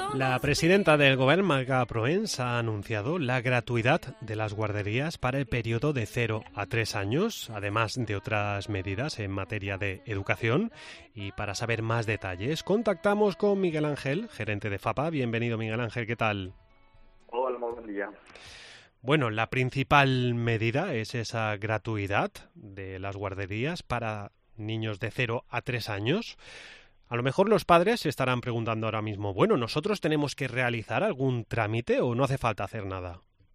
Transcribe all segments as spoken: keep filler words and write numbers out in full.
La presidenta del Gobierno, Marga Proens, ha anunciado la gratuidad de las guarderías para el periodo de cero a tres años, además de otras medidas en materia de educación. Y para saber más detalles, contactamos con Miguel Ángel, gerente de FAPA. Bienvenido, Miguel Ángel, ¿qué tal? Hola, muy buen día. Bueno, la principal medida es esa gratuidad de las guarderías para niños de cero a tres años. A lo mejor los padres se estarán preguntando ahora mismo, bueno, ¿nosotros tenemos que realizar algún trámite o no hace falta hacer nada?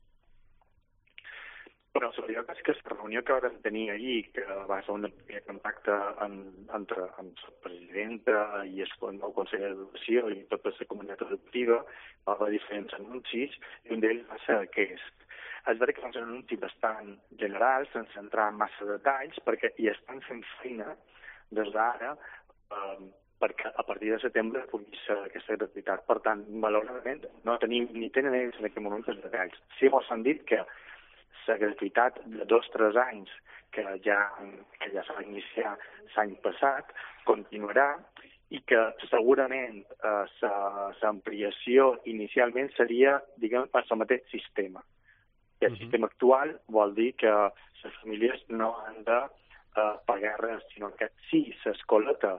Bueno, la veritat és que la reunió que vam tenir ahir, que va ser un primer contacte amb, entre amb la presidenta i el nou conseller d'Educació i tota la comunitat educativa, va haver diferents anuncis, i un d'ells va ser aquest. És veritat que és un anunci bastant general, sense entrar en massa detalls, perquè hi estan fent feina des d'ara eh, perquè a partir de setembre pugui ser aquesta gratuïtat. Per tant, malauradament, no tenim ni tenen ells en aquest moment els detalls. Sí, mos han dit que la gratuïtat de dos o tres anys que ja, que ja s'ha iniciat l'any passat continuarà i que segurament eh, l'ampliació inicialment seria, diguem, per el mateix sistema. I el uh-huh. sistema actual vol dir que les famílies no han de eh, pagar res, sinó que si l'escoleta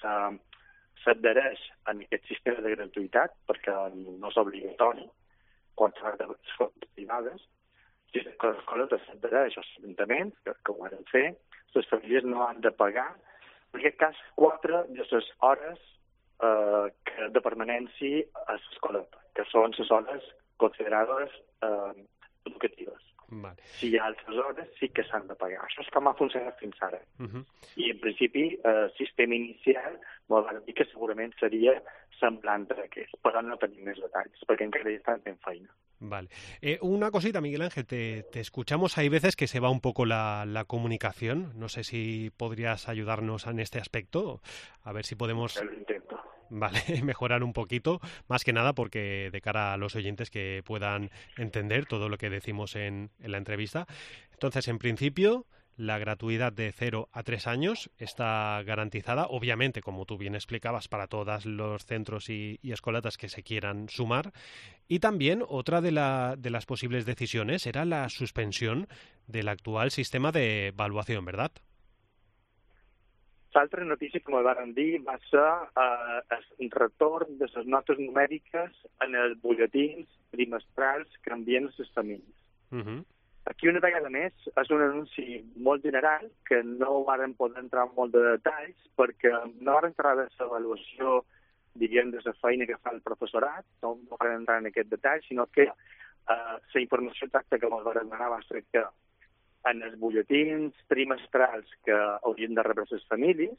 s'adhereix en aquest sistema de gratuïtat, perquè no és obligatori, quan s'ha de les escoles privades, si l'escoleta s'adhereix als ajuntaments, que, que ho han de fer, les famílies no han de pagar, en aquest cas, quatre de les hores eh, que, de permanència a l'escoleta, que són les hores considerades eh, educatives. Vale. Si hi ha altres hores, sí que s'han de pagar. Això és com ha funcionat fins ara. Uh-huh. I, en principi, el eh, sistema inicial vol dir que segurament seria semblant a aquest, però no tenim més detalls, perquè encara hi estan fent feina. Vale. Eh, una cosita, Miguel Ángel, te, te escuchamos. Hay veces que se va un poco la, la comunicación. No sé si podrías ayudarnos en este aspecto. A ver si podemos... Lo intento. Vale, mejorar un poquito, más que nada porque de cara a los oyentes que puedan entender todo lo que decimos en, en la entrevista. Entonces, en principio, la gratuidad de cero a tres años está garantizada, obviamente, como tú bien explicabas, para todos los centros y, y escoletas que se quieran sumar. Y también otra de, la, de las posibles decisiones era la suspensión del actual sistema de evaluación, ¿verdad? L'altra notícia que me van dir va ser eh, el retorn de les notes numèriques en els butlletins trimestrals que envien les famílies. Uh-huh. Aquí una vegada més és un anunci molt general que no varen poder entrar en molt de detalls perquè no van entrar en l'avaluació, diguem, de la feina que fa el professorat, no, no van entrar en aquest detall, sinó que eh, la informació exacta que ens van donar va ser que en els butlletins trimestrals que haurien de rebre les famílies,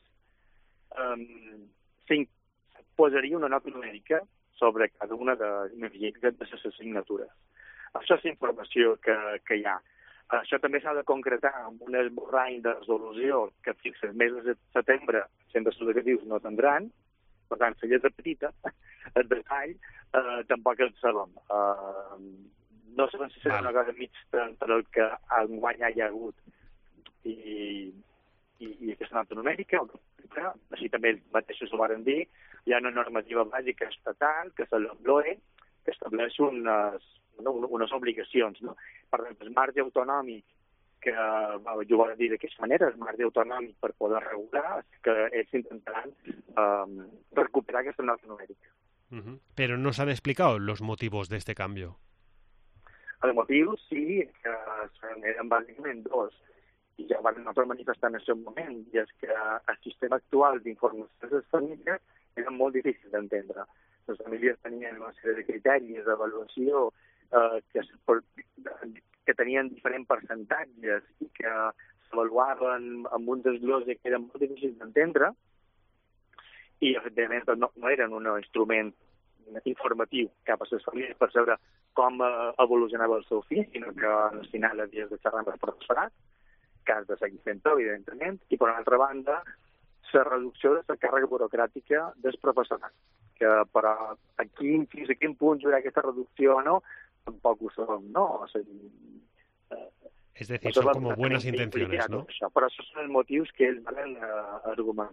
um, posaria una nota numèrica sobre cada una de, de les assignatures. Això és la informació que, que hi ha. Això també s'ha de concretar amb un esborrany de resolució que fins al mes de setembre els centres educatius no tindran, per tant, la lletra petita, el detall, eh, tampoc el sabem. Uh, No sabem si serà una cosa mixta entre el que enguany hi ha hagut i, i, i aquesta nota numèrica, però així també ells mateixos ho van dir. Hi ha una normativa bàsica estatal, que és el L O E, que estableix unes, no, unes obligacions. No? Per exemple, el marge autonòmic, que jo ho vaig dir d'aquesta manera, el marge autonòmic per poder regular, que ells intentaran um, recuperar aquesta nota numèrica. Uh-huh. Pero no se han explicado los motivos de este cambio. Els motius, sí, que eren bàsicament dos, i ja van nosaltres manifestar en aquest moment, i és que el sistema actual d'informació de les famílies era molt difícil d'entendre. Les famílies tenien una sèrie de criteris d'avaluació eh, que, que tenien diferents percentatges i que s'avaluaven amb un desglose que era molt difícil d'entendre, i efectivament no, no eren un instrument informatiu cap a les famílies per saber com evolucionava el seu fill, sinó que al final havies de xerrar amb el professorat, que has de seguir fent-ho, evidentment, i per una altra banda, la reducció de la càrrega burocràtica del professorat, que però aquí, fins a quin punt hi haurà aquesta reducció o no, tampoc ho sabem, no? O sigui, eh, es decir, son como buenas intenciones, ¿no? Això, però això són els motius que ells van uh, argumentar.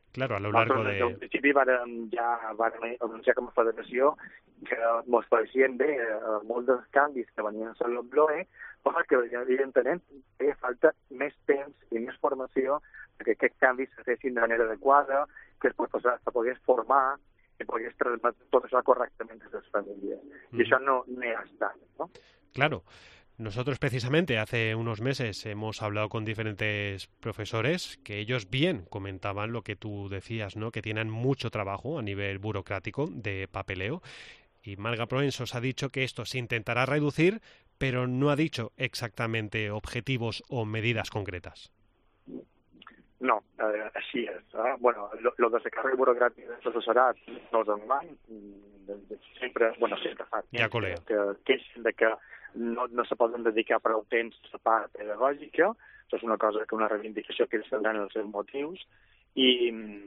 Claro, a lo largo Nosaltres, de... des del principi vàrem, ja vàrem anunciar com a federació que ens pareixien bé eh, molts dels canvis que venien a l'Obloe, però que evidentment feia falta més temps i més formació perquè aquests canvis se fessin de manera adequada, que es professor se pogués formar, que pogués transmetre tot això correctament a les famílies. I mm. això no, no hi ha estat, ¿no? Claro. Nosotros precisamente hace unos meses hemos hablado con diferentes profesores que ellos bien comentaban lo que tú decías, ¿no? Que tienen mucho trabajo a nivel burocrático de papeleo. Y Marga Provenços ha dicho que esto se intentará reducir, pero no ha dicho exactamente objetivos o medidas concretas. No, eh, així és. Eh? Bueno, lo, lo de la càrrega burocràtica del professorat no és enguany, sempre, bueno, sempre fa ja que, que queixen de que no, no se poden dedicar prou temps a la part pedagògica, això és una cosa que una reivindicació que ells tindran els seus motius, i,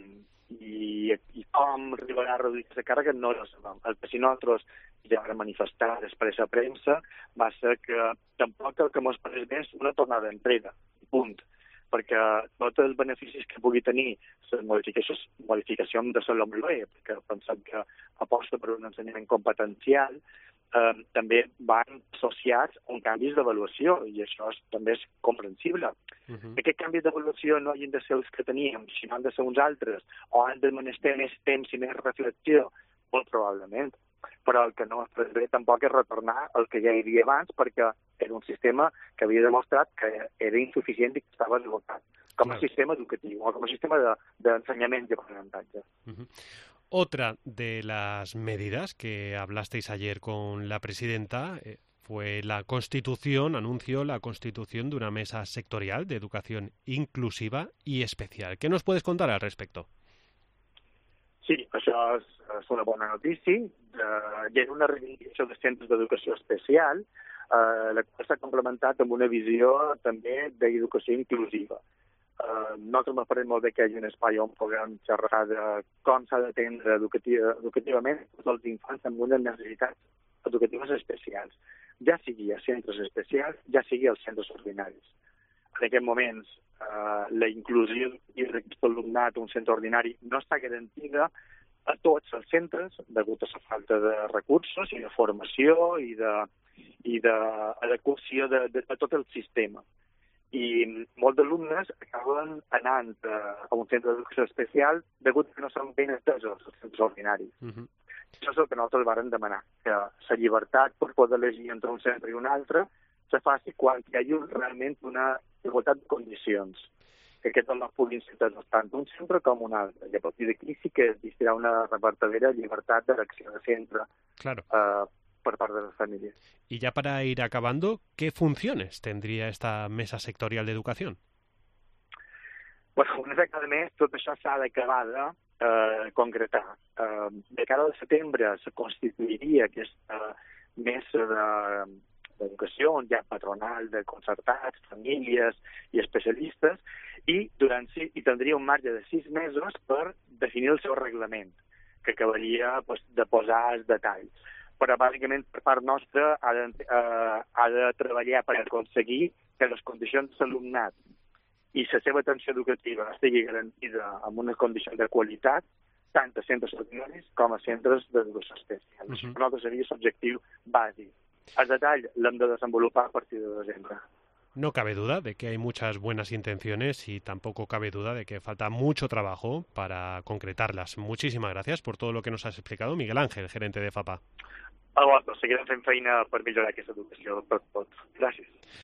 i, i com arribarà a reduir aquesta càrrega no ho sabem. El que si nosaltres ja vam manifestar després a premsa va ser que tampoc el que ens pareix bé és una tornada enrere, punt, perquè tots els beneficis que pugui tenir les modificacions, modificacions de la LOMLOE, perquè pensem que aposta per un ensenyament competencial, eh, també van associats a un canvis d'avaluació, i això és, també és comprensible. Uh -huh. Aquests canvis d'avaluació no hagin de ser els que teníem, sinó han de ser uns altres, o han de menester més temps i més reflexió, molt probablement. Però el que no es bé tampoc és retornar al que ja hi havia abans, perquè era un sistema que havia demostrat que era insuficient i que estava esgotat, com a claro. sistema educatiu o com a sistema d'ensenyament de, i aprenentatge. Uh-huh. Otra de las medidas que hablasteis ayer con la presidenta eh, fue la constitución, anunció la constitución de una mesa sectorial de educación inclusiva y especial. ¿Qué nos puedes contar al respecto? Sí, això és, és una bona notícia. Uh, hi ha una reivindicació de centres d'educació especial, uh, la qual s'ha complementat amb una visió també d'educació inclusiva. Uh, nosaltres m'ha parlat molt bé que hi hagi un espai on puguem xerrar de com s'ha d'atendre educativa, educativament tots els infants amb unes necessitats educatives especials, ja sigui a centres especials, ja sigui als centres ordinaris. En aquests moments, Uh, la inclusió i d'aquest alumnat a un centre ordinari no està garantida a tots els centres degut a la falta de recursos i de formació i de, i d'adequació de, de, de tot el sistema. I molts alumnes acaben anant a, a un centre d'educació especial degut a que no són ben atesos els centres ordinaris. Uh -huh. Això és el que nosaltres vàrem demanar, que la llibertat per poder elegir entre un centre i un altre se faci quan hi hagi realment una igualtat de condicions, que aquests no puguin ser tant un centre com un altre. I a partir d'aquí sí que existirà una vertadera llibertat d'elecció de centre claro. uh, por parte de las familias. Y ya para ir acabando, ¿qué funciones tendría esta mesa sectorial de educación? Bueno, una vegada més, tot això s'ha d'acabar de uh, concretar. Uh, de cara al setembre se constituiria aquesta mesa de d'educació, on hi ha patronal de concertats, famílies i especialistes, i durant sí, i tindria un marge de sis mesos per definir el seu reglament, que acabaria pues, de posar els detalls. Però, bàsicament, per part nostra, ha de, uh, ha de treballar per aconseguir que les condicions de l'alumnat i la seva atenció educativa estigui garantida amb unes condicions de qualitat, tant a centres ordinaris com a centres d'educació especial. Uh-huh. Per nosaltres seria l'objectiu bàsic. El detall l'hem de desenvolupar a partir de desembre. No cabe duda de que hay muchas buenas intenciones y tampoco cabe duda de que falta mucho trabajo para concretarlas. Muchísimas gracias por todo lo que nos has explicado, Miguel Ángel, gerente de FAPA. A vosaltres, seguirem fent feina per millorar aquesta educació per tots. Gràcies.